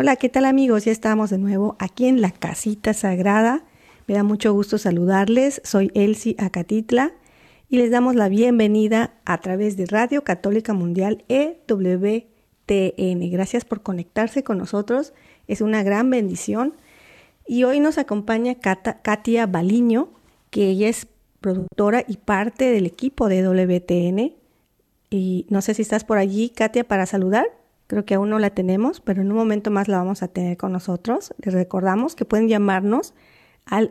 Hola, ¿qué tal amigos? Ya estamos de nuevo aquí en la Casita Sagrada. Me da mucho gusto saludarles. Soy Elsie Acatitla y les damos la bienvenida a través de Radio Católica Mundial EWTN. Gracias por conectarse con nosotros. Es una gran bendición. Y hoy nos acompaña Katia Baliño, que ella es productora y parte del equipo de EWTN. Y no sé si estás por allí, Katia, para saludar. Creo que aún no la tenemos, pero en un momento más la vamos a tener con nosotros. Les recordamos que pueden llamarnos al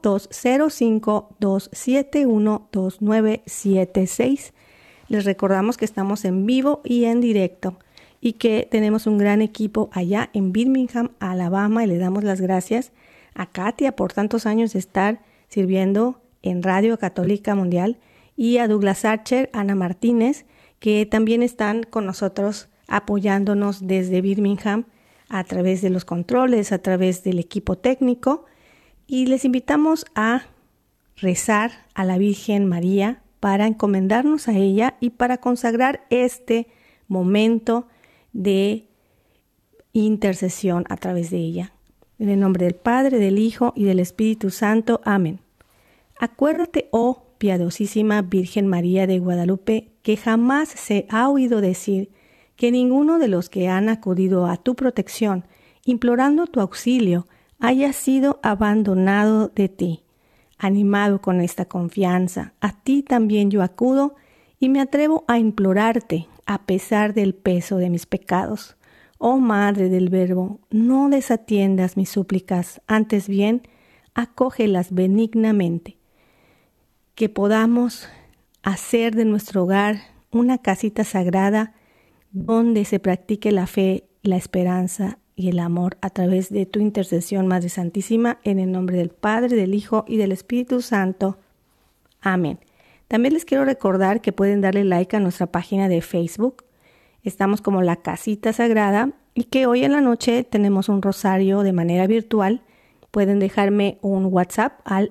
1-205-271-2976. Les recordamos que estamos en vivo y en directo y que tenemos un gran equipo allá en Birmingham, Alabama, y le damos las gracias a Katia por tantos años de estar sirviendo en Radio Católica Mundial y a Douglas Archer, Ana Martínez, que también están con nosotros apoyándonos desde Birmingham a través de los controles, a través del equipo técnico. Y les invitamos a rezar a la Virgen María para encomendarnos a ella y para consagrar este momento de intercesión a través de ella. En el nombre del Padre, del Hijo y del Espíritu Santo. Amén. Acuérdate, oh piadosísima Virgen María de Guadalupe, que jamás se ha oído decir que ninguno de los que han acudido a tu protección, implorando tu auxilio, haya sido abandonado de ti. Animado con esta confianza, a ti también yo acudo y me atrevo a implorarte a pesar del peso de mis pecados. Oh Madre del Verbo, no desatiendas mis súplicas, antes bien, acógelas benignamente. Que podamos hacer de nuestro hogar una casita sagrada donde se practique la fe, la esperanza y el amor a través de tu intercesión, Madre Santísima, en el nombre del Padre, del Hijo y del Espíritu Santo. Amén. También les quiero recordar que pueden darle like a nuestra página de Facebook. Estamos como La Casita Sagrada y que hoy en la noche tenemos un rosario de manera virtual. Pueden dejarme un WhatsApp al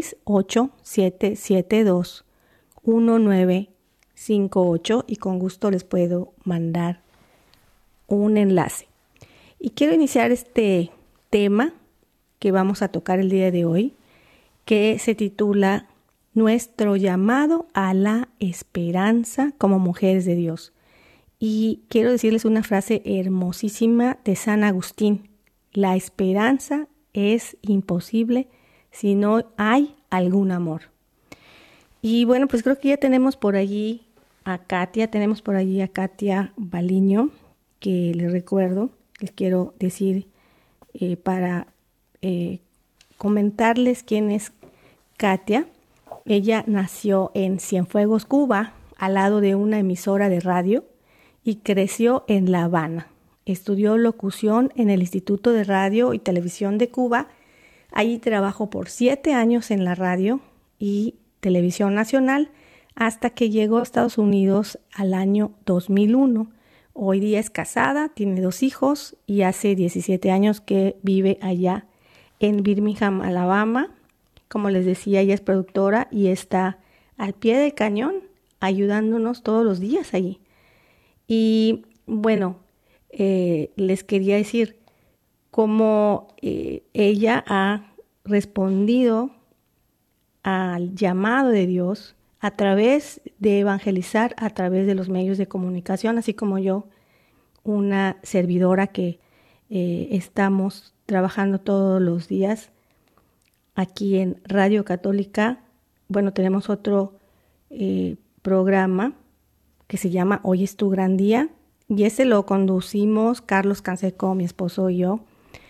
687721958 y con gusto les puedo mandar un enlace. Y quiero iniciar este tema que vamos a tocar el día de hoy, que se titula Nuestro llamado a la esperanza como mujeres de Dios. Y quiero decirles una frase hermosísima de San Agustín: la esperanza es imposible si no hay algún amor. Y bueno, pues creo que ya tenemos por allí a Katia, Baliño, que les recuerdo, les quiero decir para comentarles quién es Katia. Ella nació en Cienfuegos, Cuba, al lado de una emisora de radio y creció en La Habana. Estudió locución en el Instituto de Radio y Televisión de Cuba. Allí trabajó por 7 años en la radio y televisión nacional hasta que llegó a Estados Unidos al año 2001. Hoy día es casada, tiene 2 hijos y hace 17 años que vive allá en Birmingham, Alabama. Como les decía, ella es productora y está al pie del cañón ayudándonos todos los días allí. Y bueno, les quería decir cómo ella ha respondido al llamado de Dios a través de evangelizar a través de los medios de comunicación, así como yo, una servidora que estamos trabajando todos los días aquí en Radio Católica. Bueno, tenemos otro programa que se llama Hoy es tu gran día, y ese lo conducimos Carlos Canseco, mi esposo y yo,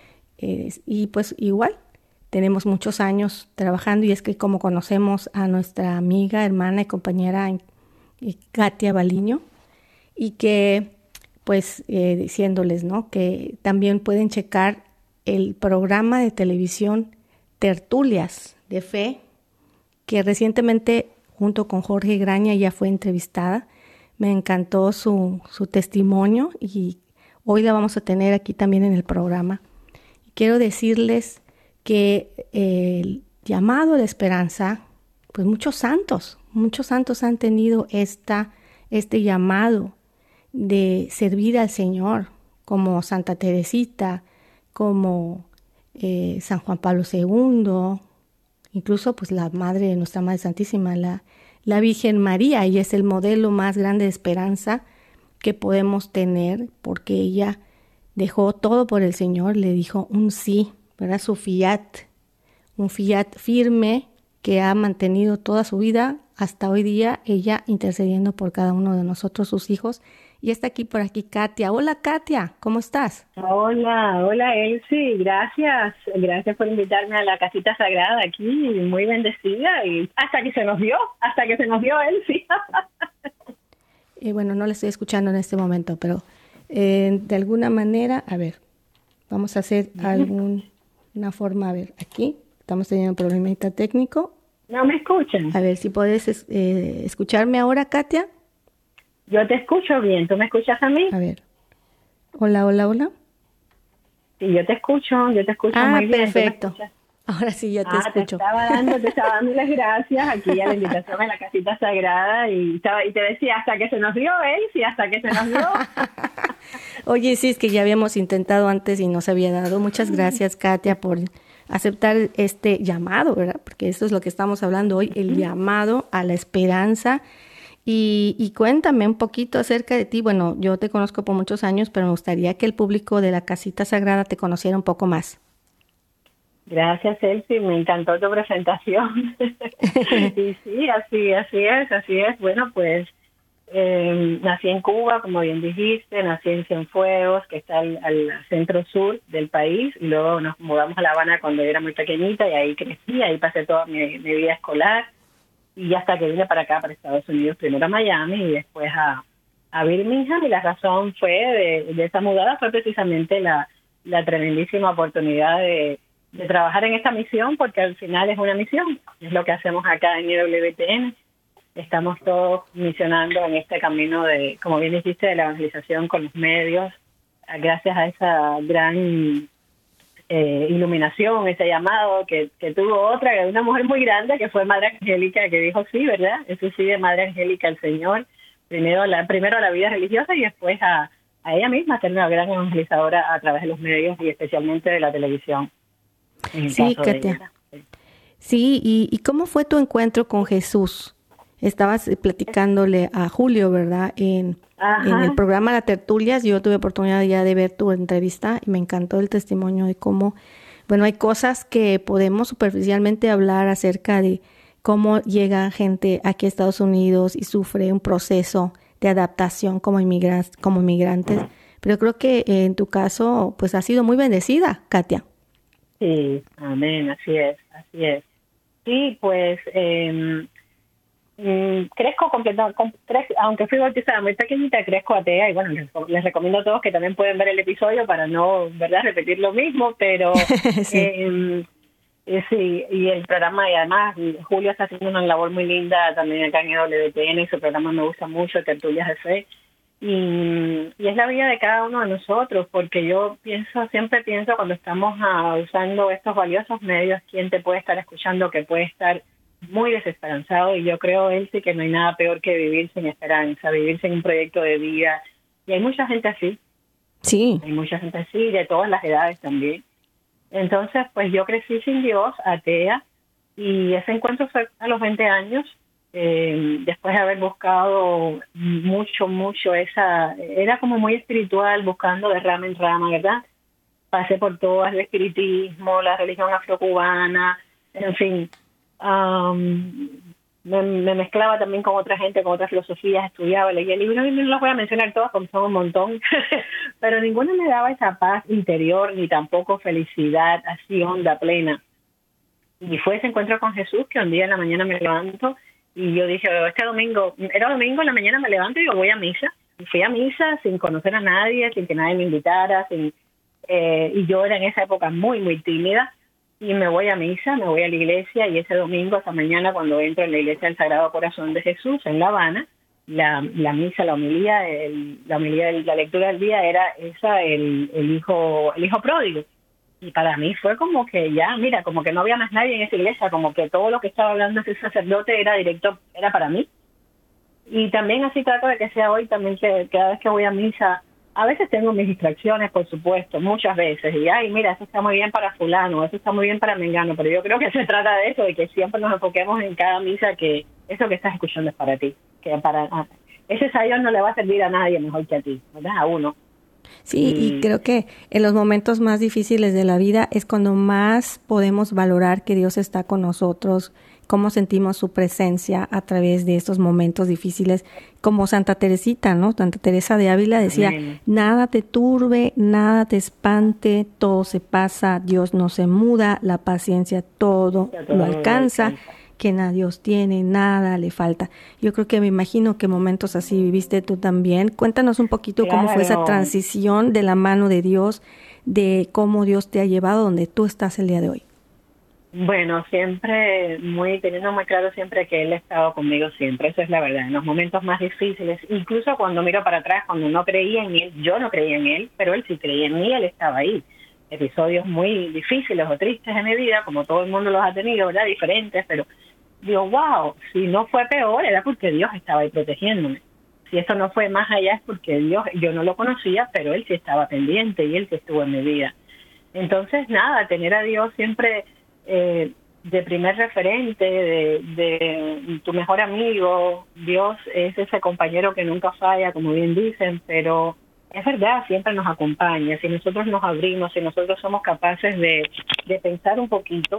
y pues igual tenemos muchos años trabajando, y es que como conocemos a nuestra amiga, hermana y compañera Katia Baliño, y que pues diciéndoles, ¿no?, que también pueden checar el programa de televisión Tertulias de Fe, que recientemente junto con Jorge Graña ya fue entrevistada. Me encantó su testimonio y hoy la vamos a tener aquí también en el programa. Quiero decirles que el llamado a la esperanza, pues muchos santos han tenido este llamado de servir al Señor, como Santa Teresita, como San Juan Pablo II, incluso pues la madre de nuestra Madre Santísima, la Virgen María. Ella es el modelo más grande de esperanza que podemos tener, porque ella dejó todo por el Señor, le dijo un sí, ¿verdad? Su fiat, un fiat firme que ha mantenido toda su vida hasta hoy día, ella intercediendo por cada uno de nosotros, sus hijos. Y está aquí por aquí Katia. Hola Katia, ¿cómo estás? Hola Elsie, gracias por invitarme a la casita sagrada aquí, muy bendecida y hasta que se nos dio Elsie. Bueno, no la estoy escuchando en este momento, pero de alguna manera, a ver, vamos a hacer una forma, a ver, aquí estamos teniendo un problemita técnico. ¿No me escuchan? A ver si puedes escucharme ahora, Katia. Yo te escucho bien, ¿tú me escuchas a mí? A ver, hola, hola, hola. Sí, yo te escucho muy bien. Perfecto. Ahora sí, ya te escucho. Te estaba dando las gracias aquí a la invitación a la casita sagrada y te decía hasta que se nos dio, hasta que se nos dio. Oye, sí, es que ya habíamos intentado antes y no se había dado. Muchas gracias, Katia, por aceptar este llamado, ¿verdad? Porque esto es lo que estamos hablando hoy, el llamado a la esperanza. Y cuéntame un poquito acerca de ti. Bueno, yo te conozco por muchos años, pero me gustaría que el público de la Casita Sagrada te conociera un poco más. Gracias, Elsie, me encantó tu presentación. Y sí, así es. Bueno, pues nací en Cuba, como bien dijiste, nací en Cienfuegos, que está al centro sur del país, y luego nos mudamos a La Habana cuando yo era muy pequeñita, y ahí crecí, ahí pasé toda mi vida escolar, y hasta que vine para acá, para Estados Unidos, primero a Miami y después a Birmingham, y la razón fue de esa mudada fue precisamente la tremendísima oportunidad de trabajar en esta misión, porque al final es una misión, es lo que hacemos acá en IWTN. Estamos todos misionando en este camino de, como bien dijiste, de la evangelización con los medios, gracias a esa gran iluminación, ese llamado que tuvo una mujer muy grande, que fue Madre Angélica, que dijo sí, ¿verdad? Eso sí, de Madre Angélica al Señor, primero a la vida religiosa y después a ella misma ser una gran evangelizadora a través de los medios y especialmente de la televisión. Sí, Katia. Sí, ¿y cómo fue tu encuentro con Jesús? Estabas platicándole a Julio, ¿verdad? En el programa La Tertulias, yo tuve oportunidad ya de ver tu entrevista y me encantó el testimonio de cómo, bueno, hay cosas que podemos superficialmente hablar acerca de cómo llega gente aquí a Estados Unidos y sufre un proceso de adaptación como inmigrantes, pero creo que en tu caso, pues, has sido muy bendecida, Katia. Sí, amén, así es. Sí, pues crezco aunque fui bautizada muy pequeñita, crezco atea y bueno, les recomiendo a todos que también pueden ver el episodio para no, ¿verdad?, repetir lo mismo, pero sí. Sí, y el programa, y además Julio está haciendo una labor muy linda también acá en WTN, y su programa me gusta mucho, Tertulias de Fe. Y es la vida de cada uno de nosotros, porque yo siempre pienso cuando estamos usando estos valiosos medios, quién te puede estar escuchando, que puede estar muy desesperanzado, y yo creo, Elsie, que no hay nada peor que vivir sin esperanza, vivir sin un proyecto de vida, y hay mucha gente así. Sí. Hay mucha gente así, de todas las edades también. Entonces, pues yo crecí sin Dios, atea, y ese encuentro fue a los 20 años, después de haber buscado mucho era como muy espiritual, buscando de rama en rama, ¿verdad? Pasé por todo el espiritismo, la religión afrocubana, en fin. Me mezclaba también con otra gente, con otras filosofías, estudiaba, leía libros, y no los voy a mencionar todos porque son un montón, pero ninguna me daba esa paz interior, ni tampoco felicidad, así honda, plena. Y fue ese encuentro con Jesús que un día en la mañana me levanto y yo dije, era domingo en la mañana, me levanto y yo voy a misa. Y fui a misa sin conocer a nadie, sin que nadie me invitara, y yo era en esa época muy tímida, y me voy a misa, me voy a la iglesia, y ese domingo, esa mañana, cuando entro en la iglesia del Sagrado Corazón de Jesús en La Habana, la misa, la homilía, la lectura del día era esa, el hijo pródigo. Y para mí fue como que ya, mira, como que no había más nadie en esa iglesia, como que todo lo que estaba hablando ese sacerdote era para mí. Y también así trato de que sea hoy, también que cada vez que voy a misa, A veces tengo mis distracciones, por supuesto, muchas veces, y ay, mira, eso está muy bien para fulano, eso está muy bien para mengano, pero yo creo que se trata de eso, de que siempre nos enfoquemos en cada misa que eso que estás escuchando es para ti, que ese sayón no le va a servir a nadie mejor que a ti, ¿verdad? A uno. Sí, y creo que en los momentos más difíciles de la vida es cuando más podemos valorar que Dios está con nosotros, cómo sentimos su presencia a través de estos momentos difíciles, como Santa Teresita, ¿no? Santa Teresa de Ávila decía, nada te turbe, nada te espante, todo se pasa, Dios no se muda, la paciencia todo lo alcanza. Quien a Dios tiene, nada le falta. Yo creo que me imagino que momentos así viviste tú también. Cuéntanos un poquito cómo fue esa transición de la mano de Dios, de cómo Dios te ha llevado donde tú estás el día de hoy. Bueno, siempre teniendo muy claro siempre que Él ha estado conmigo siempre, eso es la verdad, en los momentos más difíciles, incluso cuando miro para atrás, cuando no creía en Él, yo no creía en Él, pero Él sí creía en mí, Él estaba ahí. Episodios muy difíciles o tristes en mi vida, como todo el mundo los ha tenido, ¿verdad? Diferentes, pero digo, wow, si no fue peor era porque Dios estaba ahí protegiéndome. Si esto no fue más allá es porque Dios, yo no lo conocía, pero Él sí estaba pendiente y Él sí estuvo en mi vida. Entonces, nada, tener a Dios siempre de primer referente, de tu mejor amigo. Dios es ese compañero que nunca falla, como bien dicen, pero es verdad, siempre nos acompaña. Si nosotros nos abrimos, si nosotros somos capaces de pensar un poquito.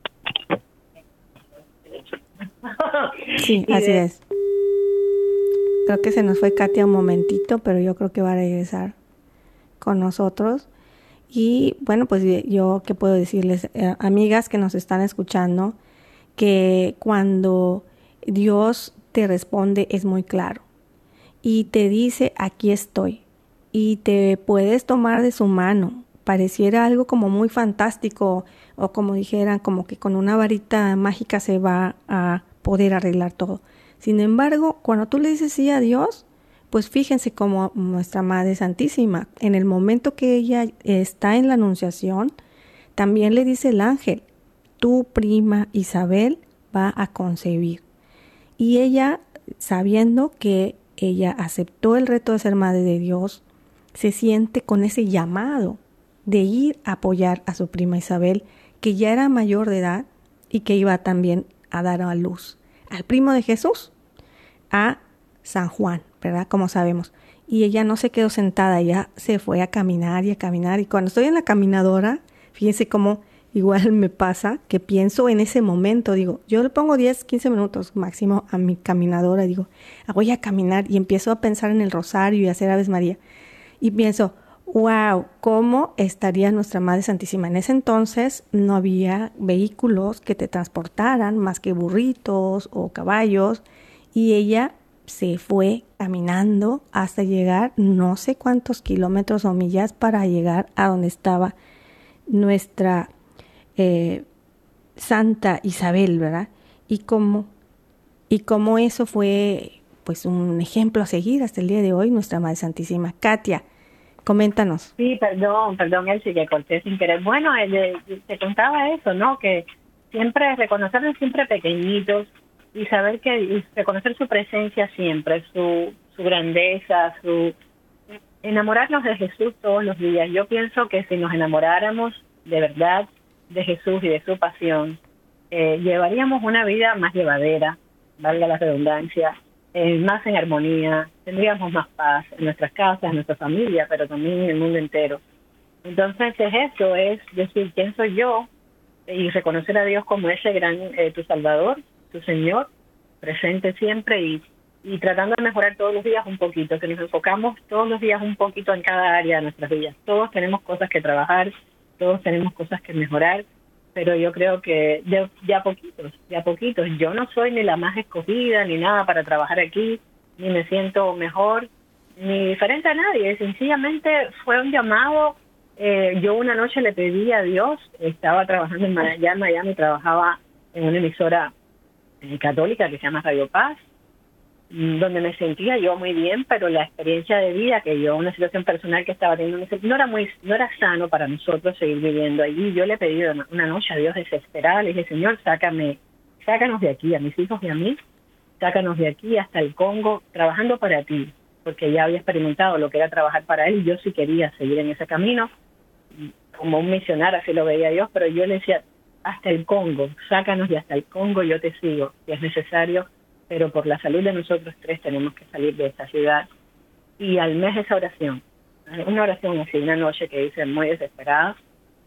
Sí, así es. Creo que se nos fue Katia un momentito, pero yo creo que va a regresar con nosotros. Y bueno, pues yo qué puedo decirles, amigas que nos están escuchando, que cuando Dios te responde es muy claro y te dice aquí estoy y te puedes tomar de su mano. Pareciera algo como muy fantástico o como dijeran, como que con una varita mágica se va a poder arreglar todo. Sin embargo, cuando tú le dices sí a Dios, pues fíjense como nuestra Madre Santísima, en el momento que ella está en la Anunciación, también le dice el ángel, tu prima Isabel va a concebir. Y ella, sabiendo que ella aceptó el reto de ser Madre de Dios, se siente con ese llamado de ir a apoyar a su prima Isabel, que ya era mayor de edad y que iba también a dar a luz al primo de Jesús, a San Juan, ¿verdad? Como sabemos. Y ella no se quedó sentada, ella se fue a caminar y a caminar. Y cuando estoy en la caminadora, fíjense cómo igual me pasa, que pienso en ese momento, digo, yo le pongo 10, 15 minutos máximo a mi caminadora, digo, voy a caminar y empiezo a pensar en el rosario y hacer Aves María. Y pienso, wow, ¿cómo estaría nuestra Madre Santísima? En ese entonces no había vehículos que te transportaran más que burritos o caballos, y ella se fue caminando hasta llegar no sé cuántos kilómetros o millas para llegar a donde estaba nuestra Santa Isabel, ¿verdad? Y cómo eso fue pues un ejemplo a seguir hasta el día de hoy, nuestra Madre Santísima. Katia, coméntanos. Sí, perdón, Elsie, que corté sin querer. Bueno, te contaba eso, ¿no? Que siempre, reconocernos siempre pequeñitos y saber y reconocer su presencia siempre, su grandeza, enamorarnos de Jesús todos los días. Yo pienso que si nos enamoráramos de verdad de Jesús y de su pasión, llevaríamos una vida más llevadera, valga la redundancia, más en armonía, tendríamos más paz en nuestras casas, en nuestra familia, pero también en el mundo entero. Entonces eso es decir, ¿quién soy yo? Y reconocer a Dios como ese gran, tu Salvador, tu Señor, presente siempre y tratando de mejorar todos los días un poquito, que nos enfocamos todos los días un poquito en cada área de nuestras vidas. Todos tenemos cosas que trabajar, todos tenemos cosas que mejorar, pero yo creo que de a poquitos. Yo no soy ni la más escogida ni nada para trabajar aquí, ni me siento mejor, ni diferente a nadie. Sencillamente fue un llamado. Yo una noche le pedí a Dios, estaba trabajando allá en Miami, trabajaba en una emisora católica que se llama Radio Paz, donde me sentía yo muy bien, pero la experiencia de vida que yo, una situación personal que estaba teniendo, no era sano para nosotros seguir viviendo allí. Yo le pedí una noche a Dios desesperada, le dije, Señor, sácanos de aquí, a mis hijos y a mí, sácanos de aquí hasta el Congo, trabajando para ti. porque ya había experimentado lo que era trabajar para él y yo sí quería seguir en ese camino, como un misionario, así lo veía Dios, pero yo le decía, hasta el Congo, sácanos de hasta el Congo, yo te sigo, si es necesario, pero por la salud de nosotros tres tenemos que salir de esta ciudad. Y al mes esa oración, una oración así, una noche que hice muy desesperada,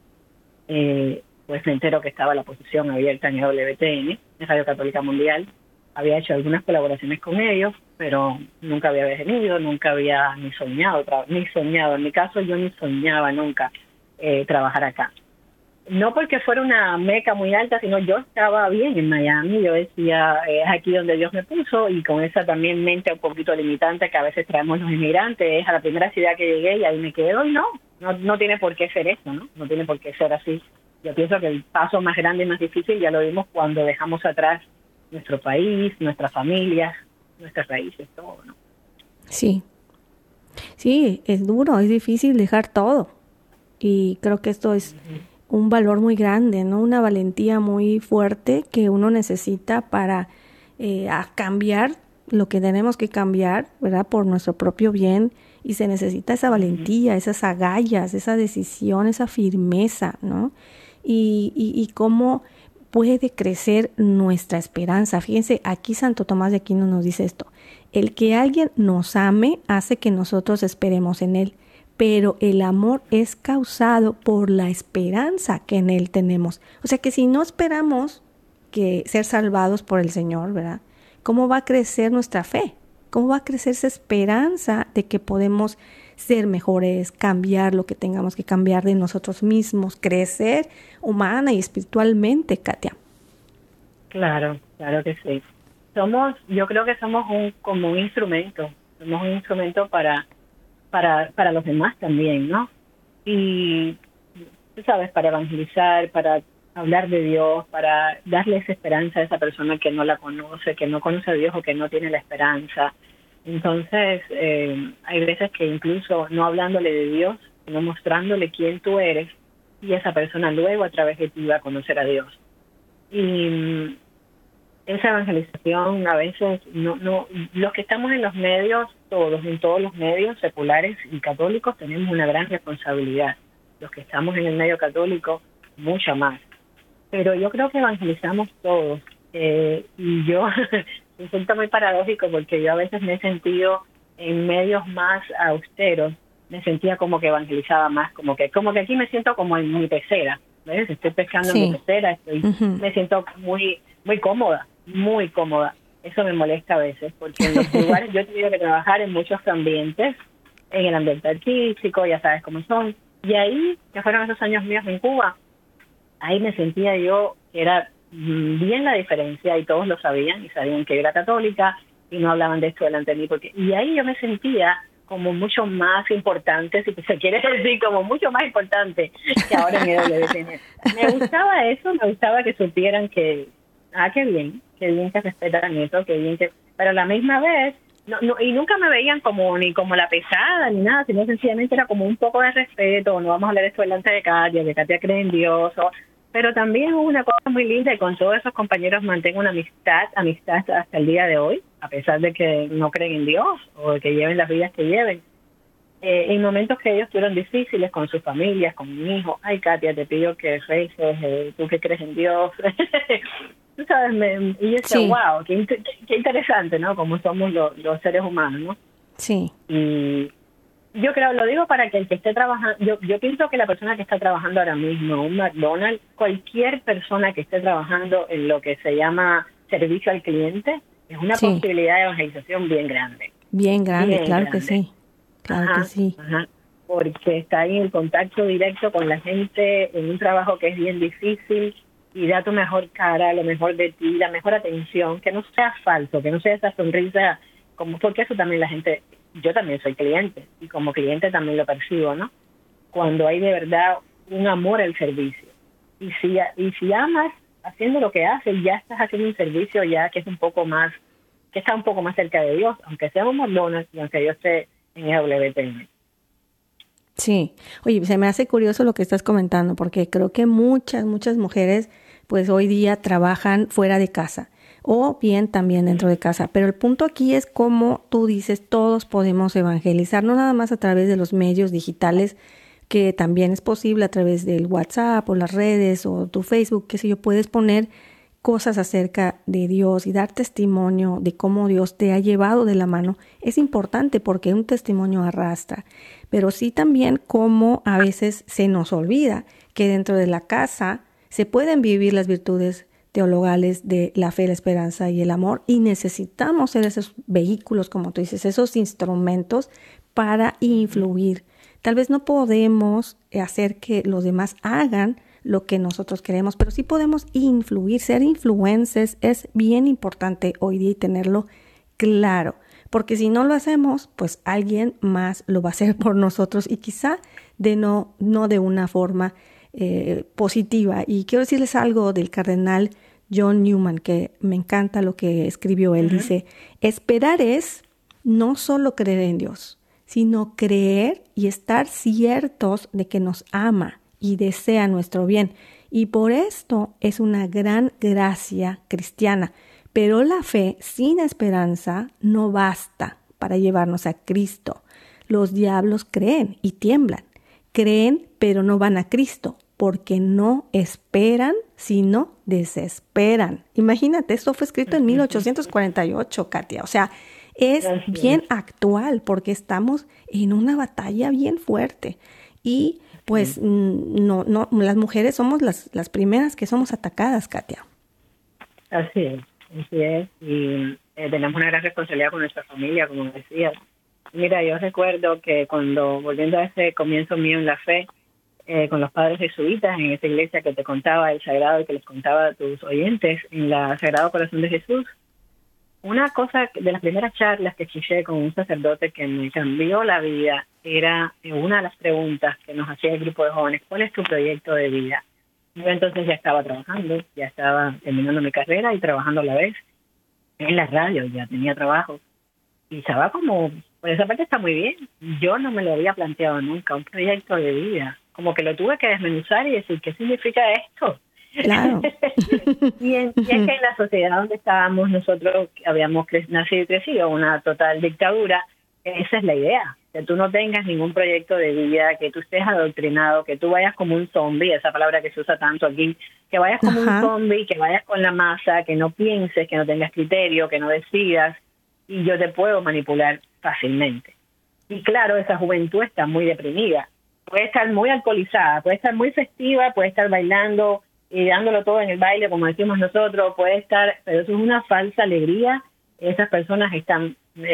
pues me entero que estaba la posición abierta en WTN, en Radio Católica Mundial. Había hecho algunas colaboraciones con ellos, pero nunca había venido, nunca había ni soñado, en mi caso yo ni soñaba nunca trabajar acá. No porque fuera una meca muy alta, sino yo estaba bien en Miami, yo decía, es aquí donde Dios me puso, y con esa también mente un poquito limitante que a veces traemos los inmigrantes, es a la primera ciudad que llegué y ahí me quedo, y no tiene por qué ser eso, ¿no? No tiene por qué ser así. Yo pienso que el paso más grande y más difícil ya lo vimos cuando dejamos atrás nuestro país, nuestras familias, nuestras raíces, todo, ¿no? Sí, sí, es duro, es difícil dejar todo. Y creo que esto es un valor muy grande, ¿no? Una valentía muy fuerte que uno necesita para a cambiar lo que tenemos que cambiar, ¿verdad? Por nuestro propio bien. Y se necesita esa valentía, esas agallas, esa decisión, esa firmeza, ¿no? Y cómo puede crecer nuestra esperanza. Fíjense, aquí Santo Tomás de Aquino nos dice esto: el que alguien nos ame hace que nosotros esperemos en él, pero el amor es causado por la esperanza que en él tenemos. O sea que si no esperamos que ser salvados por el Señor, ¿verdad? ¿Cómo va a crecer nuestra fe? ¿Cómo va a crecer esa esperanza de que podemos ser mejores, cambiar lo que tengamos que cambiar de nosotros mismos, crecer humana y espiritualmente, Katia? Claro que sí. Yo creo que somos como un instrumento, somos un instrumento para los demás también, ¿no? Y, tú sabes, para evangelizar, para hablar de Dios, para darle esa esperanza a esa persona que no la conoce, que no conoce a Dios o que no tiene la esperanza. Entonces, hay veces que incluso no hablándole de Dios, sino mostrándole quién tú eres, y esa persona luego a través de ti va a conocer a Dios. Y esa evangelización a veces, los que estamos en los medios, en todos los medios seculares y católicos, tenemos una gran responsabilidad. Los que estamos en el medio católico, mucha más. Pero yo creo que evangelizamos todos. Y yo, me siento muy paradójico porque yo a veces me he sentido en medios más austeros, me sentía como que evangelizaba más, como que aquí me siento como en mi pecera, ¿ves? Estoy pescando en mi pecera, me siento muy cómoda, muy cómoda. Eso me molesta a veces, porque en los lugares yo he tenido que trabajar en muchos ambientes, en el ambiente artístico, ya sabes cómo son, y ahí, que fueron esos años míos en Cuba, ahí me sentía yo que era bien la diferencia, y todos lo sabían, y sabían que yo era católica, y no hablaban de esto delante de mí, y ahí yo me sentía como mucho más importante, si se quiere decir, como mucho más importante que ahora en EWTN. Me gustaba eso, me gustaba que supieran que, qué bien que respetan eso, qué bien que... Pero a la misma vez, y nunca me veían ni como la pesada, ni nada, sino sencillamente era como un poco de respeto, no vamos a hablar esto delante de Katia, que Katia cree en Dios, pero también hubo una cosa muy linda, y con todos esos compañeros mantengo una amistad hasta el día de hoy, a pesar de que no creen en Dios o de que lleven las vidas que lleven. En momentos que ellos tuvieron difíciles con sus familias, con mi hijo, ay Katia, te pido que reces, tú que crees en Dios. Tú sabes, y yo decía, wow, qué interesante, ¿no? Como somos los seres humanos, ¿no? Sí. Y yo creo, lo digo para que el que esté trabajando, yo pienso que la persona que está trabajando ahora mismo, un McDonald's, cualquier persona que esté trabajando en lo que se llama servicio al cliente, es una posibilidad de evangelización bien grande. Bien grande, claro que sí. Claro que sí. Porque está ahí en contacto directo con la gente, en un trabajo que es bien difícil, y da tu mejor cara, lo mejor de ti, la mejor atención, que no sea falso, que no sea esa sonrisa, porque eso también la gente, yo también soy cliente, y como cliente también lo percibo, ¿no? Cuando hay de verdad un amor al servicio. Y si amas haciendo lo que haces, ya estás haciendo un servicio ya que es que está un poco más cerca de Dios, aunque seamos McDonald's y aunque yo esté en EWTN. Sí. Oye, se me hace curioso lo que estás comentando, porque creo que muchas mujeres pues hoy día trabajan fuera de casa. o bien también dentro de casa. Pero el punto aquí es como tú dices, todos podemos evangelizar, no nada más a través de los medios digitales, que también es posible a través del WhatsApp o las redes o tu Facebook, qué sé yo, puedes poner cosas acerca de Dios y dar testimonio de cómo Dios te ha llevado de la mano. Es importante porque un testimonio arrastra, pero sí también cómo a veces se nos olvida que dentro de la casa se pueden vivir las virtudes teologales de la fe, la esperanza y el amor, y necesitamos ser esos vehículos, como tú dices, esos instrumentos para influir. Tal vez no podemos hacer que los demás hagan lo que nosotros queremos, pero sí podemos influir. Ser influencers es bien importante hoy día y tenerlo claro, porque si no lo hacemos, pues alguien más lo va a hacer por nosotros y quizá no de una forma positiva. Y quiero decirles algo del cardenal John Newman, que me encanta lo que escribió él. Dice, esperar es no solo creer en Dios, sino creer y estar ciertos de que nos ama y desea nuestro bien. Y por esto es una gran gracia cristiana. Pero la fe sin esperanza no basta para llevarnos a Cristo. Los diablos creen y tiemblan. Creen, pero no van a Cristo, porque no esperan, sino desesperan. Imagínate, esto fue escrito en 1848, Katia. O sea, es bien actual porque estamos en una batalla bien fuerte. Y pues no, las mujeres somos las primeras que somos atacadas, Katia. Así es. Y tenemos una gran responsabilidad con nuestra familia, como decías. Mira, yo recuerdo que volviendo a ese comienzo mío en la fe, con los padres jesuitas en esa iglesia que te contaba el Sagrado y que les contaba a tus oyentes, en la Sagrado Corazón de Jesús, una cosa de las primeras charlas que escuché con un sacerdote que me cambió la vida era una de las preguntas que nos hacía el grupo de jóvenes: ¿cuál es tu proyecto de vida? Yo entonces ya estaba trabajando, ya estaba terminando mi carrera y trabajando a la vez en la radio, ya tenía trabajo. Y estaba como, por esa parte está muy bien. Yo no me lo había planteado nunca, un proyecto de vida. Como que lo tuve que desmenuzar y decir, ¿qué significa esto? Claro. y es que en la sociedad donde estábamos, nosotros habíamos nacido y crecido, una total dictadura. Esa es la idea, que tú no tengas ningún proyecto de vida, que tú estés adoctrinado, que tú vayas como un zombie, esa palabra que se usa tanto aquí, que vayas como un zombie, que vayas con la masa, que no pienses, que no tengas criterio, que no decidas, y yo te puedo manipular fácilmente. Y claro, esa juventud está muy deprimida, puede estar muy alcoholizada, puede estar muy festiva, puede estar bailando y dándolo todo en el baile, como decimos nosotros, puede estar, pero eso es una falsa alegría. Esas personas están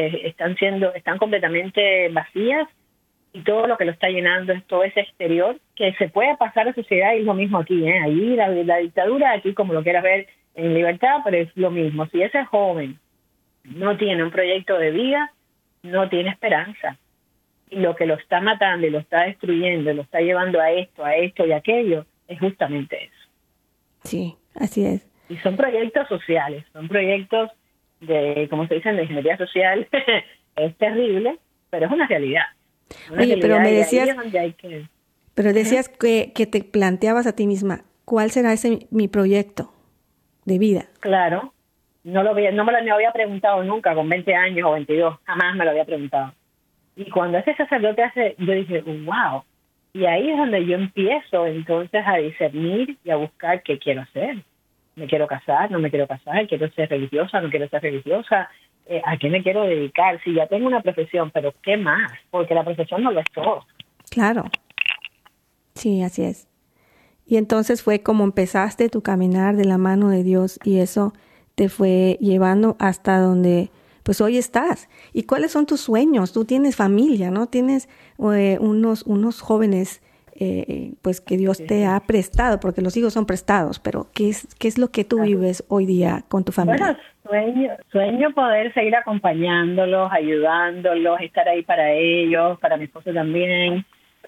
completamente vacías, y todo lo que lo está llenando es todo ese exterior que se puede pasar a la sociedad. Y es lo mismo aquí, allí la dictadura, aquí como lo quieras ver en libertad, pero es lo mismo. Si ese joven no tiene un proyecto de vida, no tiene esperanza, y lo que lo está matando y lo está destruyendo, lo está llevando a esto y aquello, es justamente eso. Sí, así es. Y son proyectos sociales, son proyectos de, como se dice, de ingeniería social. Es terrible, pero es una realidad. Oye, pero me decías, decías que te planteabas a ti misma, ¿cuál será mi proyecto de vida? Claro, no me lo había preguntado nunca con 20 años o 22, jamás me lo había preguntado. Y cuando ese sacerdote yo dije, wow, y ahí es donde yo empiezo entonces a discernir y a buscar qué quiero hacer. ¿Me quiero casar? ¿No me quiero casar? ¿Quiero ser religiosa? ¿No quiero ser religiosa? ¿A qué me quiero dedicar? Sí, ya tengo una profesión, pero ¿qué más? Porque la profesión no lo es todo. Claro. Sí, así es. Y entonces fue como empezaste tu caminar de la mano de Dios y eso te fue llevando hasta donde pues hoy estás. ¿Y cuáles son tus sueños? Tú tienes familia, ¿no? Tienes unos jóvenes pues que Dios te ha prestado, porque los hijos son prestados, pero ¿qué es lo que tú vives hoy día con tu familia? Bueno, sueño poder seguir acompañándolos, ayudándolos, estar ahí para ellos, para mi esposo también,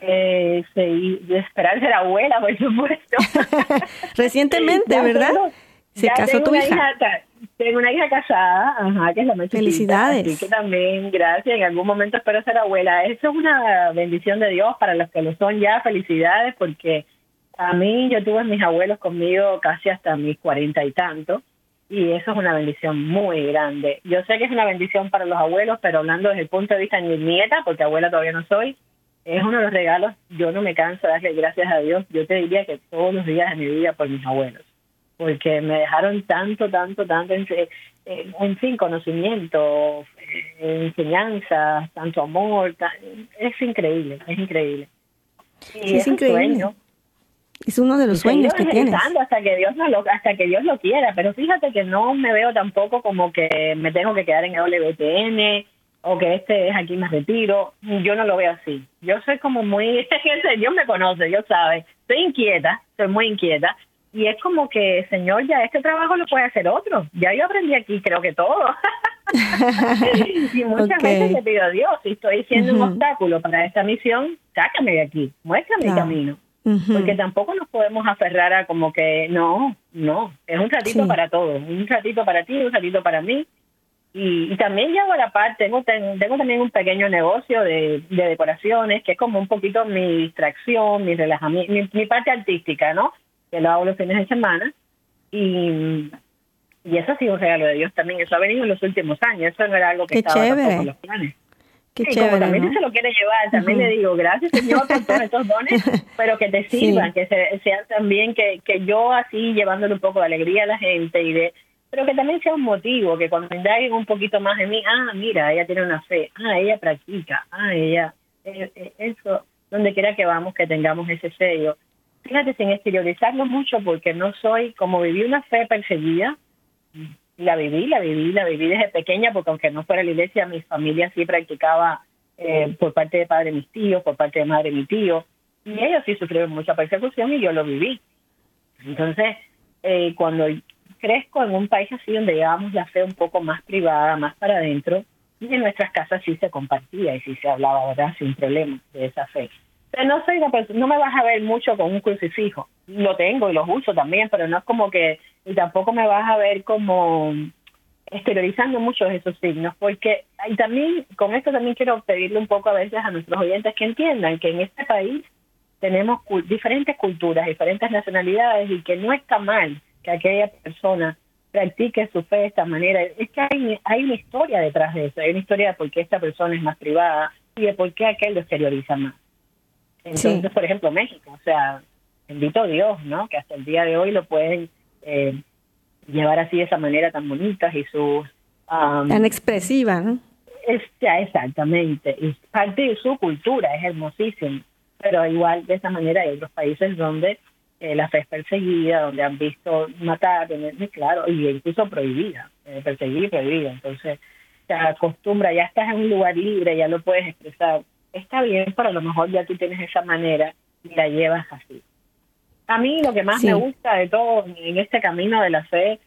esperar ser abuela, por supuesto. Recientemente, ¿verdad? Se casó tu hija. Tengo una hija casada, que es la más chiquita. Felicidades. Así que también, gracias, en algún momento espero ser abuela. Eso es una bendición de Dios para los que lo son ya. Felicidades, porque a mí, yo tuve mis abuelos conmigo casi hasta mis 40 y tantos. y eso es una bendición muy grande. Yo sé que es una bendición para los abuelos, pero hablando desde el punto de vista de mi nieta, porque abuela todavía no soy, es uno de los regalos. Yo no me canso de darle gracias a Dios. Yo te diría que todos los días de mi vida por mis abuelos, porque me dejaron tanto, en fin, conocimiento, enseñanza, tanto amor. Es increíble, es increíble. Y sí, es increíble. Sueño, es uno de los sueños que tienes. Hasta que Dios lo quiera, pero fíjate que no me veo tampoco como que me tengo que quedar en el WTN o que aquí me retiro. Yo no lo veo así. Yo soy como muy, Dios me conoce, Dios sabe. Soy muy inquieta. Y es como que, Señor, ya este trabajo lo puede hacer otro. Ya yo aprendí aquí, creo que todo. Y muchas veces le pido a Dios, si estoy siendo un obstáculo para esta misión, sácame de aquí, muéstrame el camino. Porque tampoco nos podemos aferrar a como que no, es un ratito para todos, un ratito para ti, un ratito para mí. Y también llevo a la parte, tengo también un pequeño negocio de decoraciones, que es como un poquito mi distracción, mi relajamiento, mi parte artística, ¿no? Que lo hago los fines de semana. Y eso ha sido un regalo de Dios también. Eso ha venido en los últimos años. Eso no era algo que estaba tampoco en los planes. Qué chévere, como también ¿no? se lo quiere llevar, también le digo, gracias Señor por todos estos dones, pero que te sirvan, que sean también que yo así llevándole un poco de alegría a la gente, pero que también sea un motivo, que cuando indaguen un poquito más de mí, mira, ella tiene una fe, ella practica, ella, eso, donde quiera que vamos, que tengamos ese sello. Fíjate, sin exteriorizarlo mucho, porque no soy, como viví una fe perseguida, la viví desde pequeña, porque aunque no fuera la iglesia, mi familia sí practicaba por parte de padre mis tíos, por parte de madre mi tío, y ellos sí sufrieron mucha persecución y yo lo viví. Entonces, cuando crezco en un país así donde llevábamos la fe un poco más privada, más para adentro, y en nuestras casas sí se compartía y sí se hablaba, ¿verdad?, sin problema de esa fe. Pero no soy una persona, no me vas a ver mucho con un crucifijo. Lo tengo y los uso también, pero no es como que, y tampoco me vas a ver como exteriorizando muchos esos signos, porque y también con esto también quiero pedirle un poco a veces a nuestros oyentes que entiendan que en este país tenemos diferentes culturas, diferentes nacionalidades, y que no está mal que aquella persona practique su fe de esta manera. Es que hay una historia detrás de eso, hay una historia de por qué esta persona es más privada y de por qué aquel lo exterioriza más. Entonces, por ejemplo, México, o sea, bendito Dios, ¿no?, que hasta el día de hoy lo pueden llevar así de esa manera tan bonita y tan expresiva, ¿no? Exactamente, y parte de su cultura, es hermosísimo, pero igual de esa manera hay otros países donde la fe es perseguida, donde han visto matar, claro, y incluso prohibida, perseguida y prohibida. Entonces se acostumbra, ya estás en un lugar libre, ya lo puedes expresar, está bien, pero a lo mejor ya tú tienes esa manera y la llevas así. A mí lo que más me gusta de todo en este camino de la fe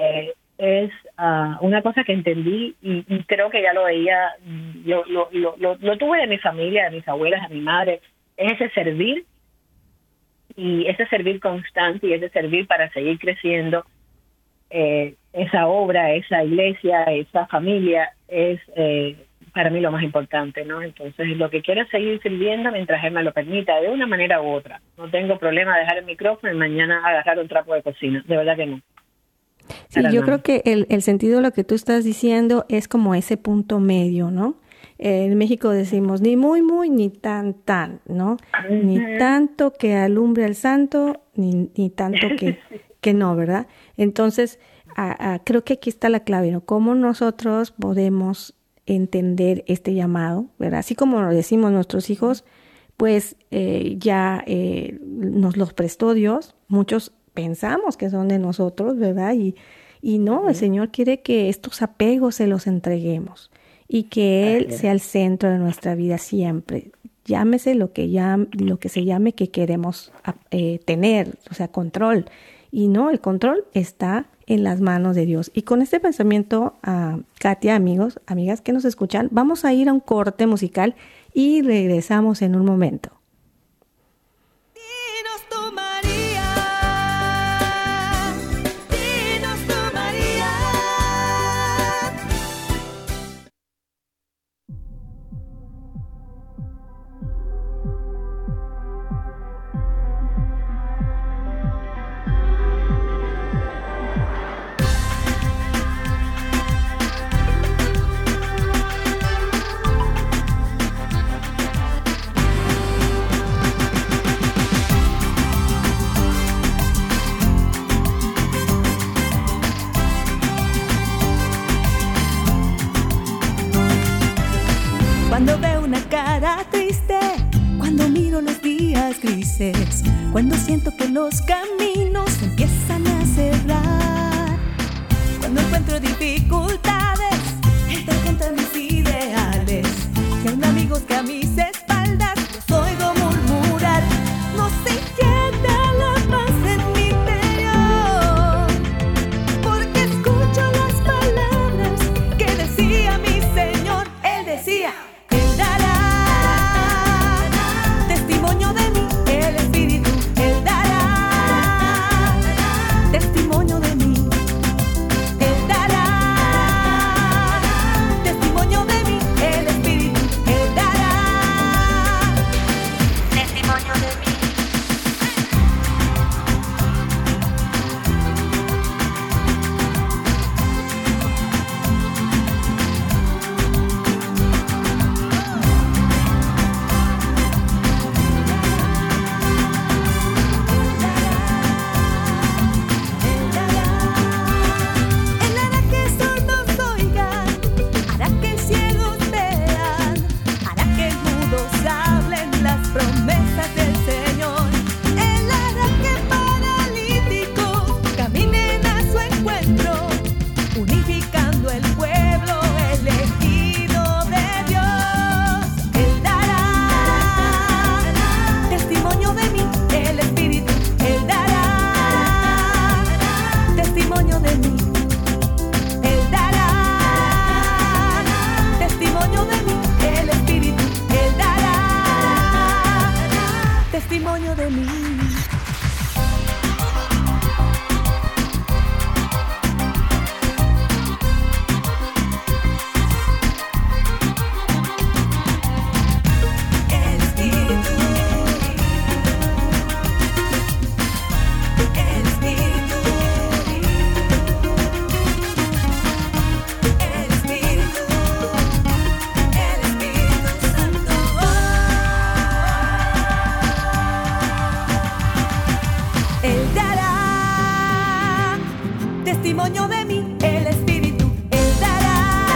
es una cosa que entendí y creo que ya lo veía, lo tuve de mi familia, de mis abuelas, de mi madre, es ese servir, y ese servir constante y ese servir para seguir creciendo. Esa obra, esa iglesia, esa familia es para mí lo más importante, ¿no? Entonces, lo que quiero es seguir sirviendo mientras Él me lo permita, de una manera u otra. No tengo problema de dejar el micrófono y mañana agarrar un trapo de cocina, de verdad que no. Sí, yo creo que el sentido de lo que tú estás diciendo es como ese punto medio, ¿no? En México decimos ni muy, muy, ni tan, ¿no? Ni tanto que alumbre al santo, ni tanto que no, ¿verdad? Entonces, creo que aquí está la clave, ¿no? Cómo nosotros podemos entender este llamado, ¿verdad? Así como lo decimos nuestros hijos, pues ya nos los prestó Dios. Muchos pensamos que son de nosotros, ¿verdad? Y no, el Señor quiere que estos apegos se los entreguemos y que Él sea el centro de nuestra vida siempre. Llámese lo que se llame que queremos tener, o sea, control. Y no, el control está en las manos de Dios. Y con este pensamiento, Katia, amigos, amigas que nos escuchan, vamos a ir a un corte musical y regresamos en un momento. cuando los días grises, cuando siento que los caminos empiezan a cerrar, cuando encuentro dificultades, gente contra mis ideales, y aún amigos que a mis espaldas los oigo murmurar, no se queda la paz en mi interior, porque escucho las palabras que decía mi Señor. Él decía: Él dará testimonio de mí, el Espíritu. Él dará testimonio de mí. Él dará testimonio de mí, el Espíritu. Él dará testimonio de mí. Él hará que sordos oigan, hará que ciegos vean, hará que mudos hablen las promesas del Señor. Él hará que paralíticos caminen a su encuentro, unificando el pueblo elegido de Dios. Él dará testimonio de mí, el Espíritu. Él dará testimonio de mí. Él dará testimonio de mí, el Espíritu. Él dará testimonio de mí. El Espíritu, el Espíritu, el Espíritu, el Espíritu Santo. Él dará testimonio de mí, el Espíritu. Él dará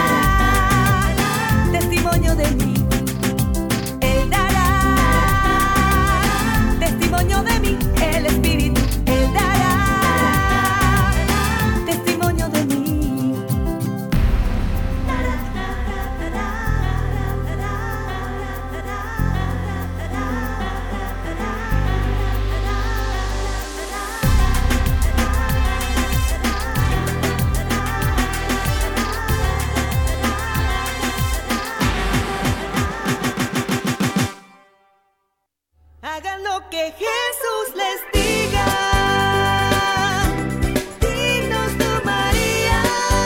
testimonio de mí. Él dará testimonio de mí, el Espíritu. Él dará testimonio de mí. Hagan lo que Jesús les diga. Dinos tú, María.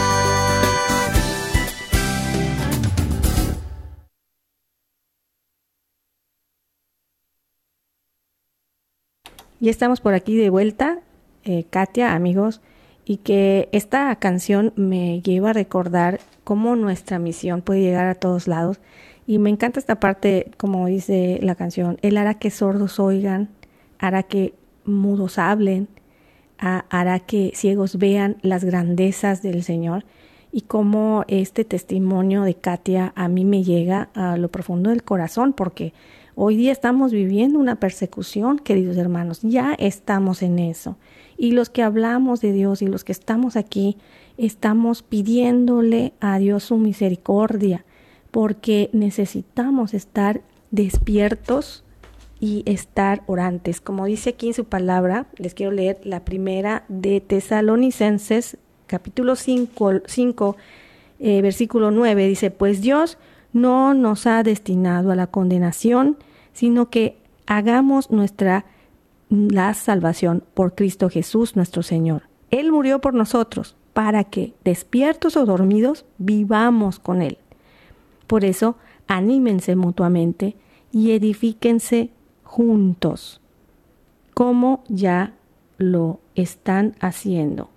Ya estamos por aquí de vuelta, Katia, amigos, y que esta canción me lleva a recordar cómo nuestra misión puede llegar a todos lados. Y me encanta esta parte, como dice la canción: Él hará que sordos oigan, hará que mudos hablen, hará que ciegos vean las grandezas del Señor. Y cómo este testimonio de Katia a mí me llega a lo profundo del corazón, porque hoy día estamos viviendo una persecución, queridos hermanos, ya estamos en eso. Y los que hablamos de Dios y los que estamos aquí, estamos pidiéndole a Dios su misericordia, porque necesitamos estar despiertos y estar orantes. Como dice aquí en su palabra, les quiero leer la primera de Tesalonicenses, capítulo 5, versículo 9, dice: Pues Dios no nos ha destinado a la condenación, sino que hagamos la salvación por Cristo Jesús nuestro Señor. Él murió por nosotros, para que, despiertos o dormidos, vivamos con Él. Por eso, anímense mutuamente y edifíquense juntos, como ya lo están haciendo.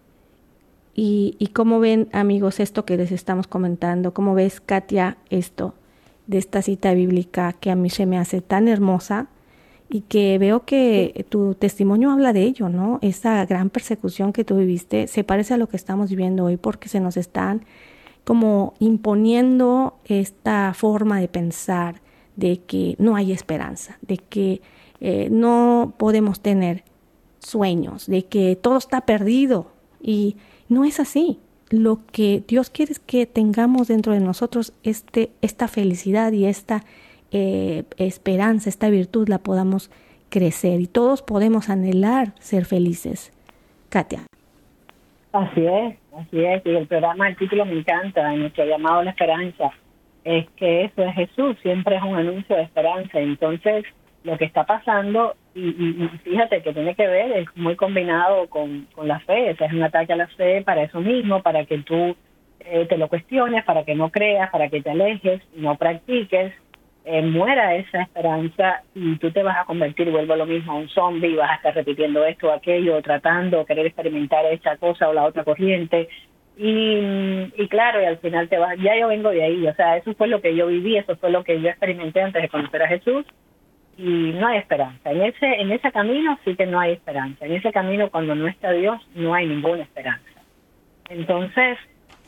Y cómo ven, amigos, esto que les estamos comentando, cómo ves, Katia, esto de esta cita bíblica que a mí se me hace tan hermosa, y que veo que tu testimonio habla de ello, ¿no? Esa gran persecución que tú viviste se parece a lo que estamos viviendo hoy, porque se nos están como imponiendo esta forma de pensar, de que no hay esperanza, de que no podemos tener sueños, de que todo está perdido. Y no es así. Lo que Dios quiere es que tengamos dentro de nosotros esta felicidad y esta esperanza, esta virtud la podamos crecer. Y todos podemos anhelar ser felices. Katia. Así es. Y el programa, el título me encanta, en nuestro llamado a la esperanza. Es que eso es Jesús, siempre es un anuncio de esperanza. Entonces, lo que está pasando, y fíjate que tiene que ver, es muy combinado con la fe. O sea, es un ataque a la fe para eso mismo, para que tú te lo cuestiones, para que no creas, para que te alejes, no practiques, muera esa esperanza y tú te vas a convertir, vuelvo a lo mismo, un zombie, vas a estar repitiendo esto o aquello, tratando, querer experimentar esta cosa o la otra corriente. Y claro, y al final te vas, ya yo vengo de ahí, o sea, eso fue lo que yo viví, eso fue lo que yo experimenté antes de conocer a Jesús, y no hay esperanza. En ese camino sí que no hay esperanza. En ese camino, cuando no está Dios, no hay ninguna esperanza. Entonces,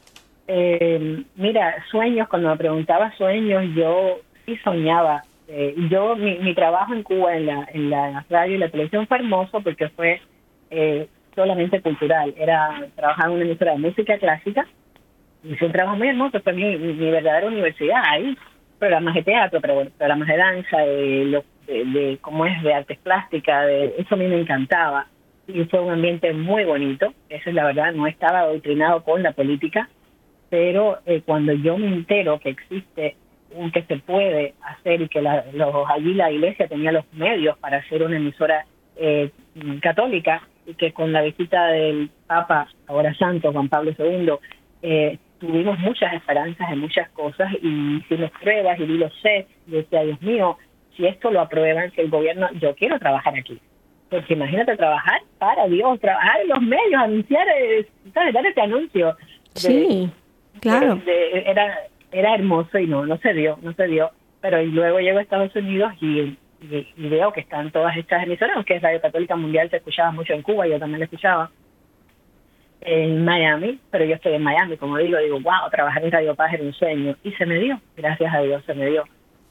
mira, sueños, cuando me preguntaba sueños, yo sí soñaba. Mi trabajo en Cuba, en la radio y la televisión fue hermoso porque fue solamente cultural. Era trabajar en una emisora de música clásica. Y fue un trabajo muy hermoso, fue mi verdadera universidad ahí. Programas de teatro, programas de danza, de cómo es, de artes plásticas, eso a mí me encantaba. Y fue un ambiente muy bonito, eso es la verdad, no estaba adoctrinado con la política, pero cuando yo me entero que existe que se puede hacer y que allí la iglesia tenía los medios para hacer una emisora católica, y que con la visita del Papa, ahora Santo, Juan Pablo II, tuvimos muchas esperanzas en muchas cosas, y hicimos pruebas y vi los sets, y decía, Dios mío, si esto lo aprueban, que el gobierno, yo quiero trabajar aquí. Porque imagínate trabajar para Dios, trabajar en los medios, anunciar, ¿sabes? Dar este anuncio. Sí, claro. Era hermoso y no se dio. Pero y luego llego a Estados Unidos y veo que están todas estas emisoras, aunque Radio Católica Mundial se escuchaba mucho en Cuba, yo también la escuchaba en Miami, pero yo estoy en Miami, como digo, wow, trabajar en Radio Paz era un sueño, y se me dio, gracias a Dios se me dio.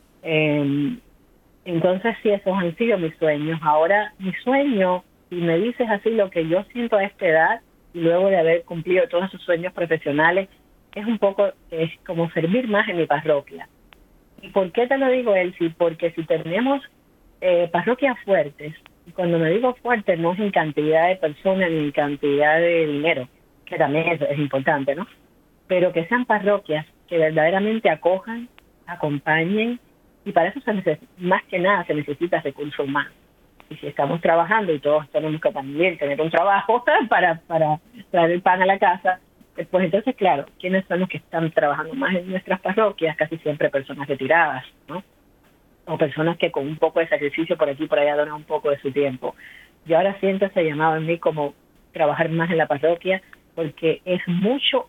Entonces sí, esos han sido mis sueños. Ahora, mi sueño, si me dices así lo que yo siento a esta edad, y luego de haber cumplido todos esos sueños profesionales, es un poco, es como servir más en mi parroquia. ¿Y por qué te lo digo, Elsie? Porque si tenemos parroquias fuertes, y cuando me digo fuertes no es en cantidad de personas ni en cantidad de dinero, que también es importante, ¿no? Pero que sean parroquias que verdaderamente acojan, acompañen, y para eso más que nada se necesita recursos humanos. Y si estamos trabajando y todos tenemos que también tener un trabajo para traer el pan a la casa, pues entonces, claro, ¿quiénes son los que están trabajando más en nuestras parroquias? Casi siempre personas retiradas, ¿no? O personas que con un poco de sacrificio por aquí y por allá donan un poco de su tiempo. Yo ahora siento ese llamado en mí como trabajar más en la parroquia, porque es mucho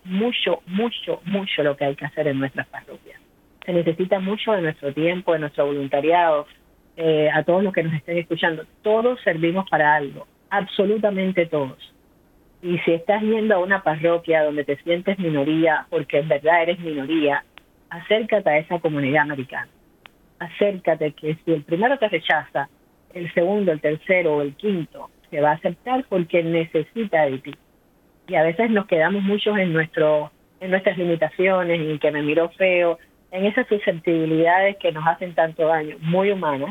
lo que hay que hacer en nuestras parroquias. Se necesita mucho de nuestro tiempo, de nuestro voluntariado, a todos los que nos estén escuchando. Todos servimos para algo, absolutamente todos. Y si estás yendo a una parroquia donde te sientes minoría, porque en verdad eres minoría, acércate a esa comunidad americana. Acércate, que si el primero te rechaza, el segundo, el tercero o el quinto te va a aceptar porque necesita de ti. Y a veces nos quedamos muchos en nuestras limitaciones, en que me miró feo, en esas susceptibilidades que nos hacen tanto daño, muy humanas,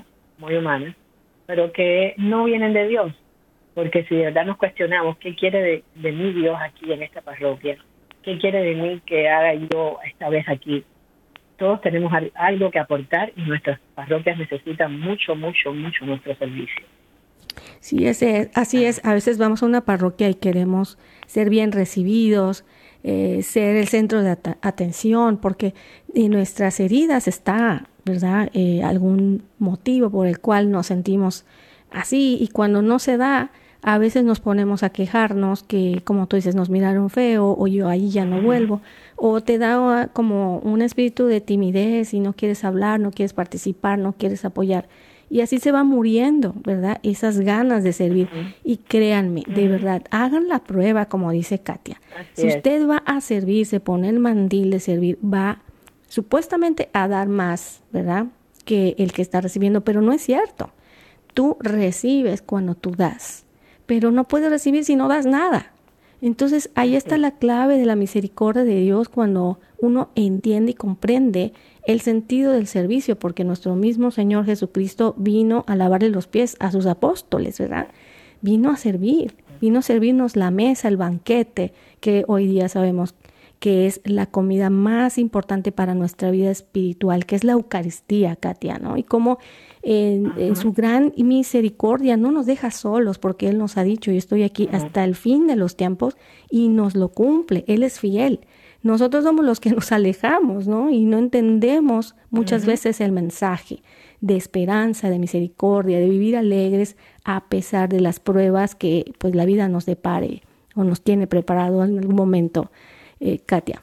pero que no vienen de Dios. Porque si de verdad nos cuestionamos qué quiere de mí Dios aquí en esta parroquia, qué quiere de mí que haga yo esta vez aquí, todos tenemos algo que aportar y nuestras parroquias necesitan mucho nuestro servicio. Sí, así es. A veces vamos a una parroquia y queremos ser bien recibidos, ser el centro de atención, porque en nuestras heridas está, ¿verdad?, algún motivo por el cual nos sentimos así, y cuando no se da, a veces nos ponemos a quejarnos que, como tú dices, nos miraron feo, o yo ahí ya no vuelvo, o te da como un espíritu de timidez y no quieres hablar, no quieres participar, no quieres apoyar. Y así se va muriendo, ¿verdad?, esas ganas de servir. Y créanme, de verdad, hagan la prueba, como dice Katia. Si usted va a servir, se pone el mandil de servir, va supuestamente a dar más, ¿verdad?, que el que está recibiendo, pero no es cierto. Tú recibes cuando tú das, pero no puedes recibir si no das nada. Entonces ahí está la clave de la misericordia de Dios cuando uno entiende y comprende el sentido del servicio, porque nuestro mismo Señor Jesucristo vino a lavarle los pies a sus apóstoles, ¿verdad? Vino a servirnos la mesa, el banquete, que hoy día sabemos que es la comida más importante para nuestra vida espiritual, que es la Eucaristía, Katia, ¿no? Y cómo en su gran misericordia no nos deja solos, porque Él nos ha dicho, yo estoy aquí hasta el fin de los tiempos, y nos lo cumple, Él es fiel. Nosotros somos los que nos alejamos, ¿no? Y no entendemos muchas veces el mensaje de esperanza, de misericordia, de vivir alegres a pesar de las pruebas que pues la vida nos depare o nos tiene preparado en algún momento, Katia.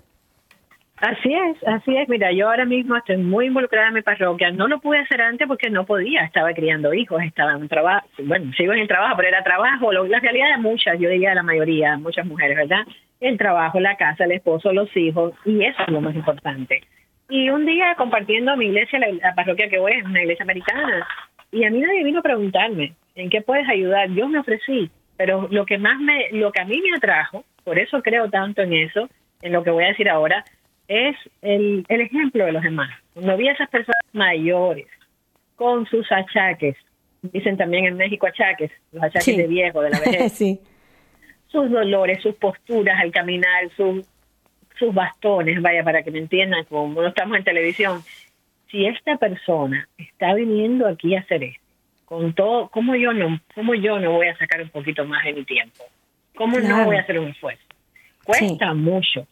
Así es. Mira, yo ahora mismo estoy muy involucrada en mi parroquia. No lo pude hacer antes porque no podía. Estaba criando hijos, estaba en un trabajo. Bueno, sigo en el trabajo, pero era trabajo. La realidad de muchas, yo diría de la mayoría, muchas mujeres, ¿verdad? El trabajo, la casa, el esposo, los hijos, y eso es lo más importante. Y un día compartiendo mi iglesia, la parroquia que voy es una iglesia americana, y a mí nadie vino a preguntarme, ¿en qué puedes ayudar? Yo me ofrecí, pero lo que a mí me atrajo, por eso creo tanto en eso, en lo que voy a decir ahora, es el ejemplo de los demás. Cuando vi a esas personas mayores con sus achaques, dicen también en México achaques, los achaques de viejo, de la vejez, sí. Sus dolores, sus posturas al caminar, sus bastones, vaya, para que me entiendan, como no estamos en televisión. Si esta persona está viniendo aquí a hacer esto, con todo, ¿cómo yo no voy a sacar un poquito más de mi tiempo? ¿Cómo no voy a hacer un esfuerzo? Cuesta mucho.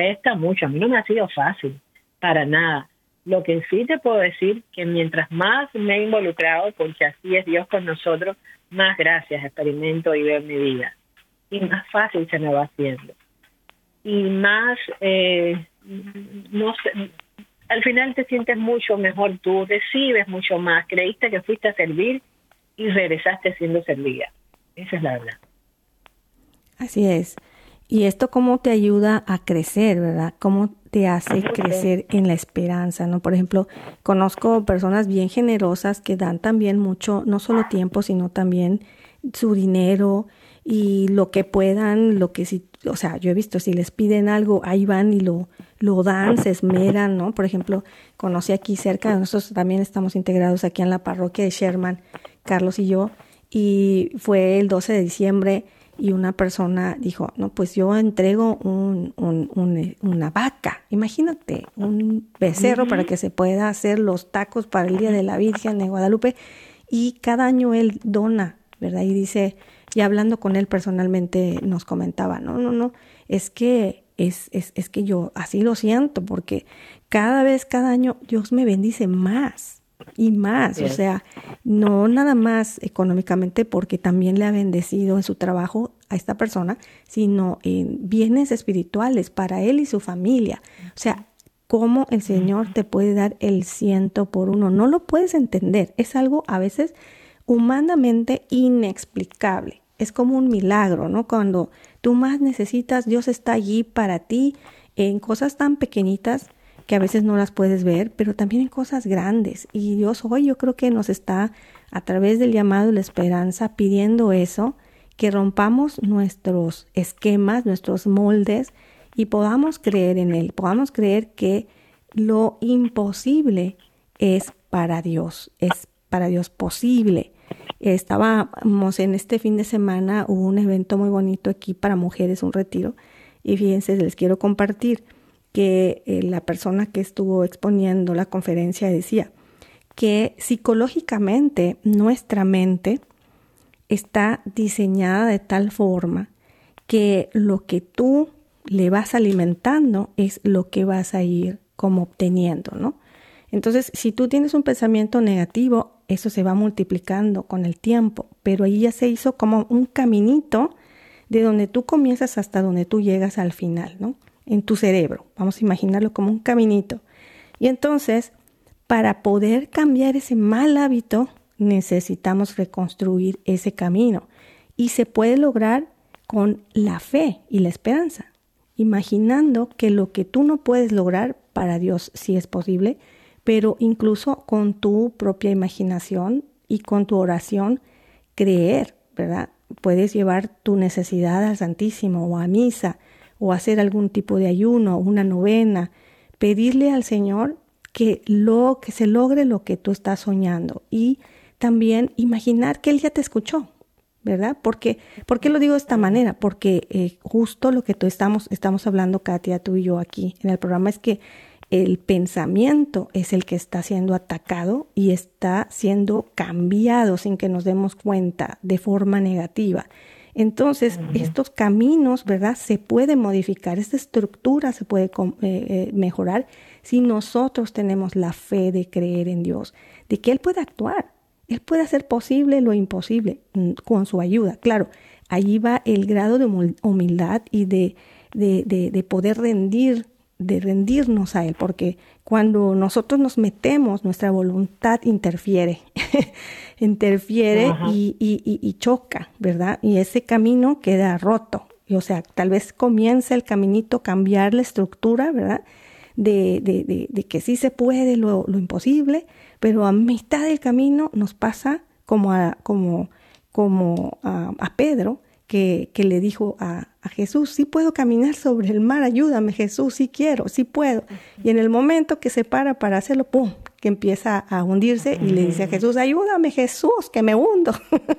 A mí no me ha sido fácil, para nada. Lo que sí te puedo decir que mientras más me he involucrado, porque así es Dios con nosotros, más gracias experimento y veo en mi vida. Y más fácil se me va haciendo. Y más, no sé, al final te sientes mucho mejor tú, recibes mucho más. Creíste que fuiste a servir y regresaste siendo servida. Esa es la verdad. Así es. Y esto cómo te ayuda a crecer, ¿verdad? Cómo te hace crecer en la esperanza, ¿no? Por ejemplo, conozco personas bien generosas que dan también mucho, no solo tiempo, sino también su dinero y lo que puedan, o sea, yo he visto, si les piden algo, ahí van y lo dan, se esmeran, ¿no? Por ejemplo, conocí aquí cerca de nosotros, también estamos integrados aquí en la parroquia de Sherman, Carlos y yo, y fue el 12 de diciembre, y una persona dijo, no, pues yo entrego una vaca, imagínate, un becerro para que se pueda hacer los tacos para el Día de la Virgen de Guadalupe, y cada año él dona, ¿verdad? Y dice, y hablando con él personalmente nos comentaba, no, es que yo así lo siento, porque cada año Dios me bendice más y más, o sea, no nada más económicamente, porque también le ha bendecido en su trabajo a esta persona, sino en bienes espirituales para él y su familia. O sea, cómo el Señor te puede dar el 100 por 1, no lo puedes entender, es algo a veces humanamente inexplicable. Es como un milagro, ¿no? Cuando tú más necesitas, Dios está allí para ti en cosas tan pequeñitas que a veces no las puedes ver, pero también en cosas grandes. Y Dios hoy yo creo que nos está, a través del llamado de la esperanza, pidiendo eso, que rompamos nuestros esquemas, nuestros moldes, y podamos creer en Él, podamos creer que lo imposible es para Dios posible. Estábamos en este fin de semana, hubo un evento muy bonito aquí para mujeres, un retiro, y fíjense, les quiero compartir que la persona que estuvo exponiendo la conferencia decía que psicológicamente nuestra mente está diseñada de tal forma que lo que tú le vas alimentando es lo que vas a ir como obteniendo, ¿no? Entonces, si tú tienes un pensamiento negativo, eso se va multiplicando con el tiempo, pero ahí ya se hizo como un caminito de donde tú comienzas hasta donde tú llegas al final, ¿no? En tu cerebro, vamos a imaginarlo como un caminito. Y entonces, para poder cambiar ese mal hábito, necesitamos reconstruir ese camino. Y se puede lograr con la fe y la esperanza, imaginando que lo que tú no puedes lograr, para Dios sí es posible, pero incluso con tu propia imaginación y con tu oración, creer, ¿verdad? Puedes llevar tu necesidad al Santísimo o a misa o hacer algún tipo de ayuno, una novena, pedirle al Señor que se logre lo que tú estás soñando y también imaginar que Él ya te escuchó, ¿verdad? ¿Por qué lo digo de esta manera? Porque justo lo que estamos hablando, Katia, tú y yo aquí en el programa, es que el pensamiento es el que está siendo atacado y está siendo cambiado sin que nos demos cuenta de forma negativa. Entonces, estos caminos, ¿verdad? Se pueden modificar, esta estructura se puede mejorar si nosotros tenemos la fe de creer en Dios, de que Él puede actuar. Él puede hacer posible lo imposible con su ayuda. Claro, allí va el grado de humildad y de poder rendirnos a Él, porque cuando nosotros nos metemos, nuestra voluntad interfiere y choca, ¿verdad? Y ese camino queda roto. O sea, tal vez comienza el caminito, cambiar la estructura, ¿verdad? De que sí se puede lo imposible, pero a mitad del camino nos pasa como a Pedro, que le dijo a Jesús: sí puedo caminar sobre el mar, ayúdame Jesús, sí quiero, sí puedo. Y en el momento que se para hacerlo, ¡pum!, que empieza a hundirse y le dice a Jesús: ayúdame Jesús, que me hundo.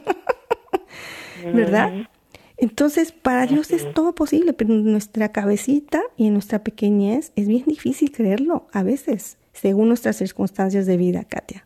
¿Verdad? Entonces, para Dios es todo posible, pero en nuestra cabecita y en nuestra pequeñez es bien difícil creerlo a veces, según nuestras circunstancias de vida, Katia.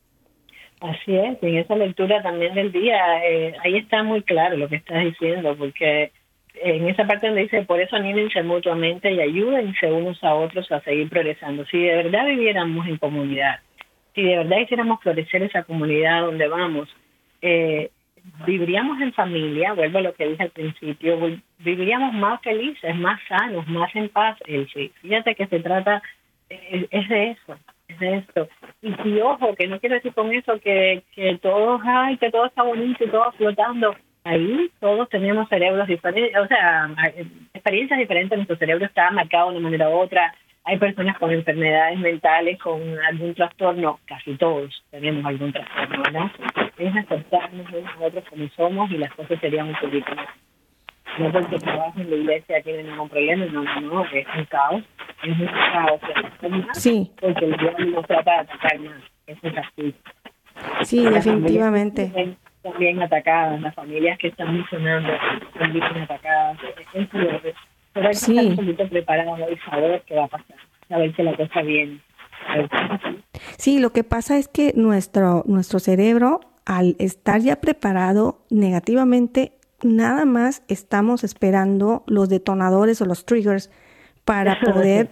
Así es, en esa lectura también del día, ahí está muy claro lo que estás diciendo, porque en esa parte donde dice: por eso anímense mutuamente y ayúdense unos a otros a seguir progresando. Si de verdad viviéramos en comunidad, si de verdad hiciéramos florecer esa comunidad donde vamos, viviríamos en familia, vuelvo a lo que dije al principio, viviríamos más felices, más sanos, más en paz. Fíjate que se trata, es de eso. Es de esto. Y ojo, que no quiero decir con eso que todos, que todo está bonito y todo flotando. Ahí todos tenemos cerebros diferentes, o sea, experiencias diferentes. Nuestro cerebro está marcado de una manera u otra. Hay personas con enfermedades mentales, con algún trastorno. Casi todos tenemos algún trastorno, ¿verdad? Es aceptarnos unos a otros como somos y las cosas serían un poquito más. No porque trabajo en la iglesia tiene ningún problema, no, es un caos. Es un caos. Sí. Porque el diablo nos trata de atacar más. Eso es así. Sí, definitivamente. También atacadas, las familias que están funcionando también atacadas. Pero hay que estar un poquito preparados y saber qué va a pasar, saber que la cosa viene. Sí, lo que pasa es que nuestro cerebro, al estar ya preparado negativamente, nada más estamos esperando los detonadores o los triggers para poder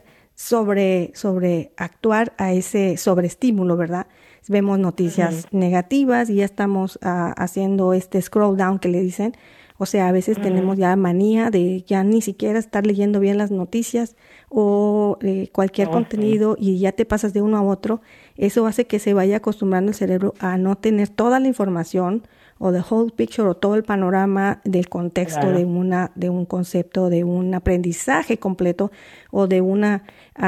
sobreactuar a ese sobreestímulo, ¿verdad? Vemos noticias negativas y ya estamos haciendo este scroll down que le dicen. O sea, a veces tenemos ya manía de ya ni siquiera estar leyendo bien las noticias o cualquier contenido y ya te pasas de uno a otro. Eso hace que se vaya acostumbrando el cerebro a no tener toda la información o the whole picture o todo el panorama del contexto de un concepto, de un aprendizaje completo o de un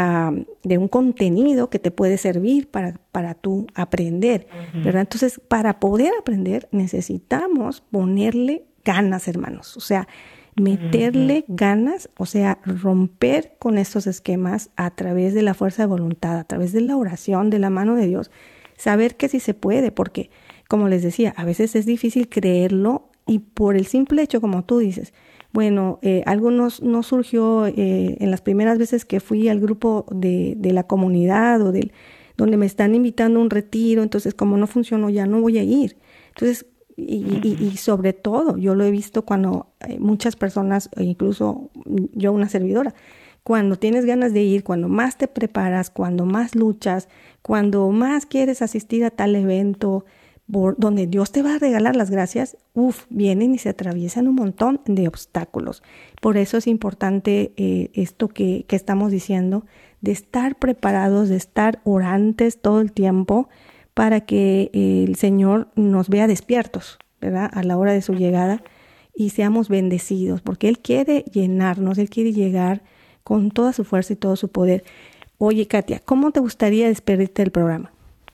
contenido que te puede servir para tú aprender, ¿verdad? Entonces, para poder aprender necesitamos ponerle ganas, hermanos, o sea, meterle ganas, o sea, romper con estos esquemas a través de la fuerza de voluntad, a través de la oración, de la mano de Dios, saber que sí se puede, porque, como les decía, a veces es difícil creerlo y por el simple hecho, como tú dices, bueno, algo no surgió en las primeras veces que fui al grupo de la comunidad o donde me están invitando a un retiro, entonces como no funcionó ya no voy a ir. Entonces, y sobre todo, yo lo he visto cuando muchas personas, incluso yo una servidora, cuando tienes ganas de ir, cuando más te preparas, cuando más luchas, cuando más quieres asistir a tal evento, donde Dios te va a regalar las gracias, vienen y se atraviesan un montón de obstáculos. Por eso es importante esto que estamos diciendo, de estar preparados, de estar orantes todo el tiempo, para que el Señor nos vea despiertos, ¿verdad?, a la hora de su llegada y seamos bendecidos, porque Él quiere llenarnos, Él quiere llegar con toda su fuerza y todo su poder. Oye, Katia, ¿cómo te gustaría despedirte del programa?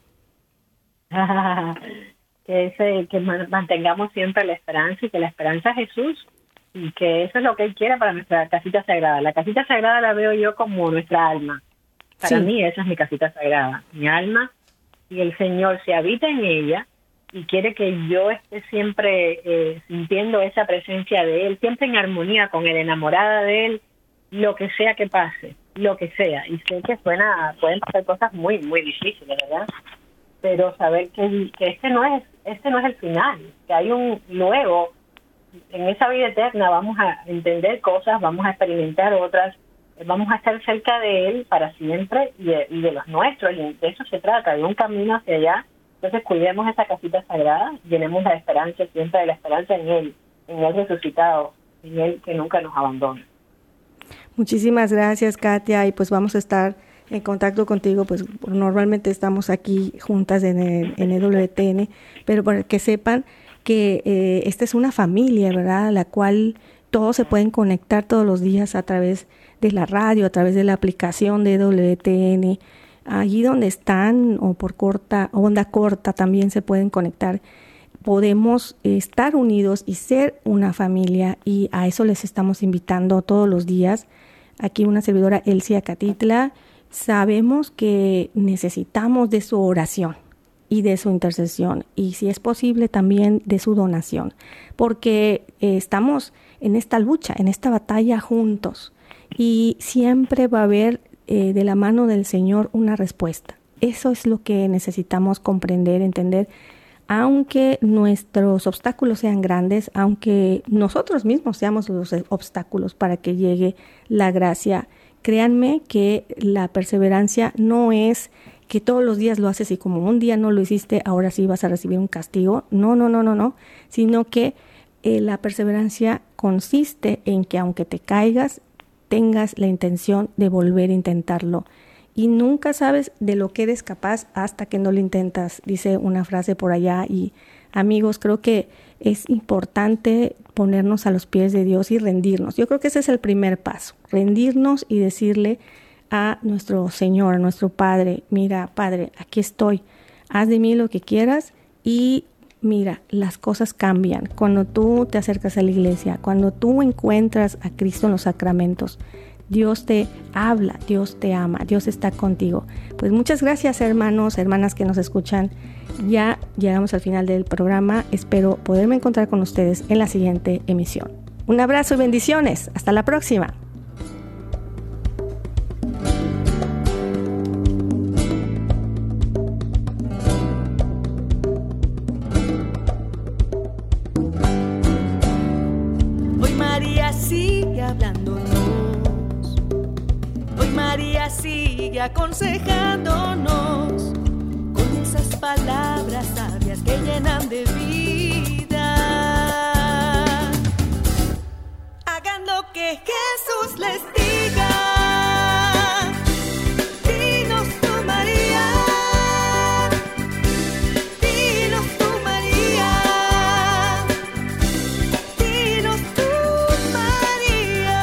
Que mantengamos siempre la esperanza y que la esperanza es Jesús y que eso es lo que Él quiere para nuestra casita sagrada. La casita sagrada la veo yo como nuestra alma. Para mí esa es mi casita sagrada, mi alma, y el Señor se habita en ella y quiere que yo esté siempre sintiendo esa presencia de Él, siempre en armonía con Él, enamorada de Él, lo que sea que pase, lo que sea. Y sé que pueden pasar cosas muy, muy difíciles, ¿verdad? Pero saber que este no es el final, que hay un luego, en esa vida eterna vamos a entender cosas, vamos a experimentar otras, vamos a estar cerca de Él para siempre y de los nuestros, y de eso se trata, de un camino hacia allá. Entonces cuidemos esa casita sagrada, llenemos la esperanza, siempre de la esperanza en Él resucitado, en Él que nunca nos abandona. Muchísimas gracias, Katia, y pues vamos a estar en contacto contigo, pues normalmente estamos aquí juntas en EWTN, pero para que sepan que esta es una familia, ¿verdad?, a la cual todos se pueden conectar todos los días a través de la radio, a través de la aplicación de EWTN, allí donde están o por onda corta también se pueden conectar. Podemos estar unidos y ser una familia, y a eso les estamos invitando todos los días. Aquí una servidora, Elsie Acatitla. Sabemos que necesitamos de su oración y de su intercesión, y si es posible también de su donación, porque estamos en esta lucha, en esta batalla juntos, y siempre va a haber de la mano del Señor una respuesta. Eso es lo que necesitamos comprender, entender, aunque nuestros obstáculos sean grandes, aunque nosotros mismos seamos los obstáculos para que llegue la gracia. Créanme que la perseverancia no es que todos los días lo haces y como un día no lo hiciste, ahora sí vas a recibir un castigo. No, sino que la perseverancia consiste en que aunque te caigas, tengas la intención de volver a intentarlo. Y nunca sabes de lo que eres capaz hasta que no lo intentas, dice una frase por allá. Y amigos, creo que es importante ponernos a los pies de Dios y rendirnos. Yo creo que ese es el primer paso, rendirnos y decirle a nuestro Señor, a nuestro Padre: mira, Padre, aquí estoy, haz de mí lo que quieras. Y mira, las cosas cambian cuando tú te acercas a la iglesia, cuando tú encuentras a Cristo en los sacramentos. Dios te habla, Dios te ama, Dios está contigo. Pues muchas gracias, hermanos, hermanas que nos escuchan. Ya llegamos al final del programa. Espero poderme encontrar con ustedes en la siguiente emisión. Un abrazo y bendiciones. Hasta la próxima. Hoy María sigue hablándonos. Hoy María sigue aconsejándonos con esas palabras sabias que llenan de vida. Hagan lo que Jesús les diga. Dinos tú, María. Dinos tú, María. Dinos tú, María.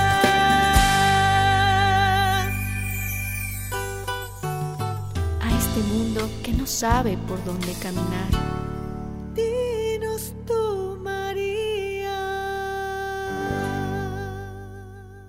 A este mundo que no sabe por dónde caminar,